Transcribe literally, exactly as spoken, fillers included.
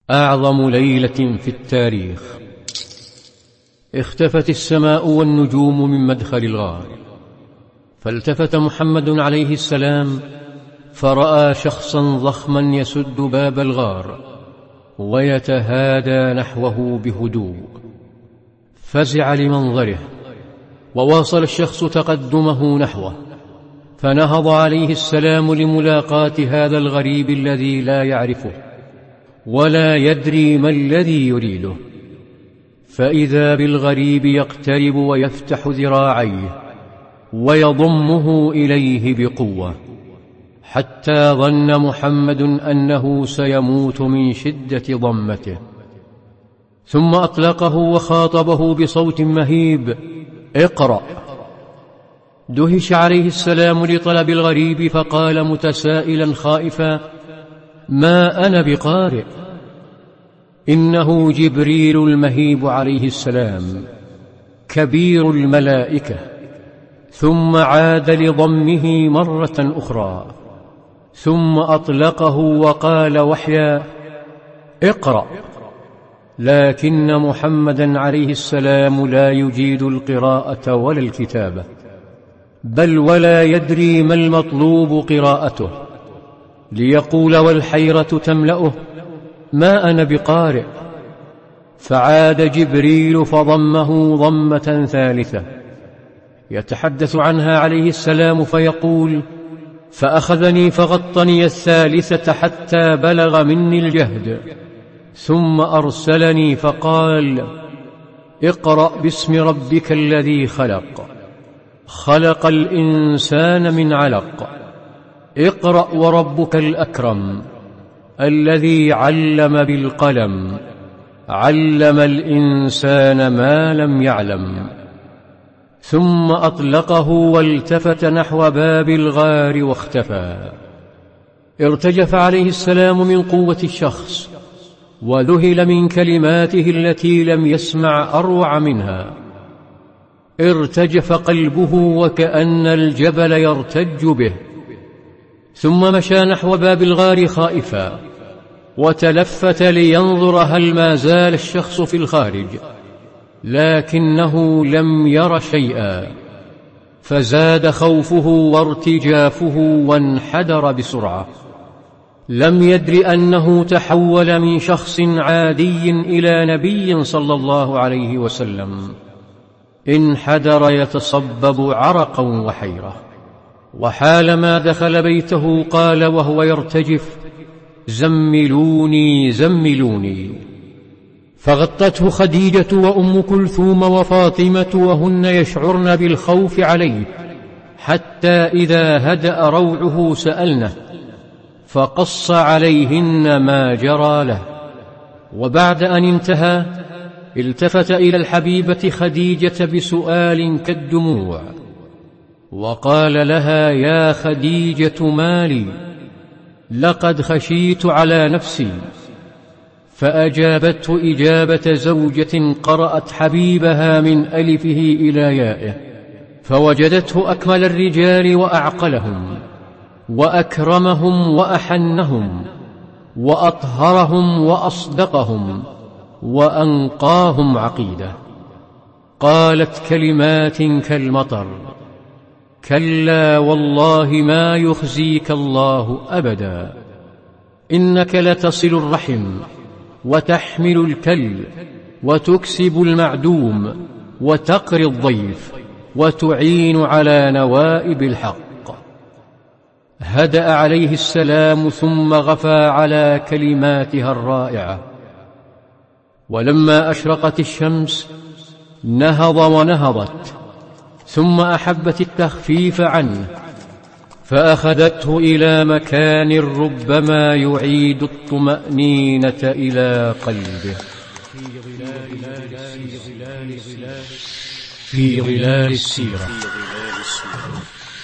أعظم ليلة في التاريخ. اختفت السماء والنجوم من مدخل الغار، فالتفت محمد عليه السلام فرأى شخصا ضخما يسد باب الغار ويتهادى نحوه بهدوء. فزع لمنظره، وواصل الشخص تقدمه نحوه، فنهض عليه السلام لملاقاة هذا الغريب الذي لا يعرفه ولا يدري ما الذي يريده. فإذا بالغريب يقترب ويفتح ذراعيه ويضمه إليه بقوة، حتى ظن محمد أنه سيموت من شدة ضمته، ثم أطلقه وخاطبه بصوت مهيب: اقرأ. دهش عليه السلام لطلب الغريب، فقال متسائلا خائفا: ما أنا بقارئ. إنه جبريل المهيب عليه السلام، كبير الملائكة. ثم عاد لضمه مرة أخرى، ثم أطلقه وقال وحيا: اقرأ. لكن محمدا عليه السلام لا يجيد القراءة ولا الكتابة، بل ولا يدري ما المطلوب قراءته، ليقول والحيرة تملأه: ما أنا بقارئ. فعاد جبريل فضمه ضمة ثالثة يتحدث عنها عليه السلام فيقول: فأخذني فغطني الثالثة حتى بلغ مني الجهد، ثم أرسلني فقال: اقرأ باسم ربك الذي خلق، خلق الإنسان من علق، اقرأ وربك الأكرم الذي علم بالقلم، علم الإنسان ما لم يعلم. ثم أطلقه والتفت نحو باب الغار واختفى. ارتجف عليه السلام من قوة الشخص، وذهل من كلماته التي لم يسمع أروع منها. ارتجف قلبه وكأن الجبل يرتج به، ثم مشى نحو باب الغار خائفا، وتلفت لينظر هل ما زال الشخص في الخارج، لكنه لم ير شيئا، فزاد خوفه وارتجافه وانحدر بسرعة. لم يدر أنه تحول من شخص عادي إلى نبي صلى الله عليه وسلم. انحدر يتصبب عرقا وحيرة، وحالما دخل بيته قال وهو يرتجف: زملوني زملوني. فغطته خديجة وأم كلثوم وفاطمة وهن يشعرن بالخوف عليه، حتى إذا هدأ روعه سألنه، فقص عليهن ما جرى له. وبعد أن انتهى التفت إلى الحبيبة خديجة بسؤال كالدموع، وقال لها: يا خديجة مالي، لقد خشيت على نفسي. فأجابته إجابة زوجة قرأت حبيبها من ألفه إلى يائه، فوجدته أكمل الرجال وأعقلهم وأكرمهم وأحنهم وأطهرهم وأصدقهم وأنقاهم عقيدة. قالت كلمات كالمطر: كلا والله ما يخزيك الله أبدا، إنك لتصل الرحم وتحمل الكل وتكسب المعدوم وتقري الضيف وتعين على نوائب الحق. هدأ عليه السلام ثم غفى على كلماتها الرائعة. ولما أشرقت الشمس نهض ونهضت، ثم أحبت التخفيف عنه، فأخذته إلى مكان ربما يعيد الطمأنينة إلى قلبه. في ظلال السيرة.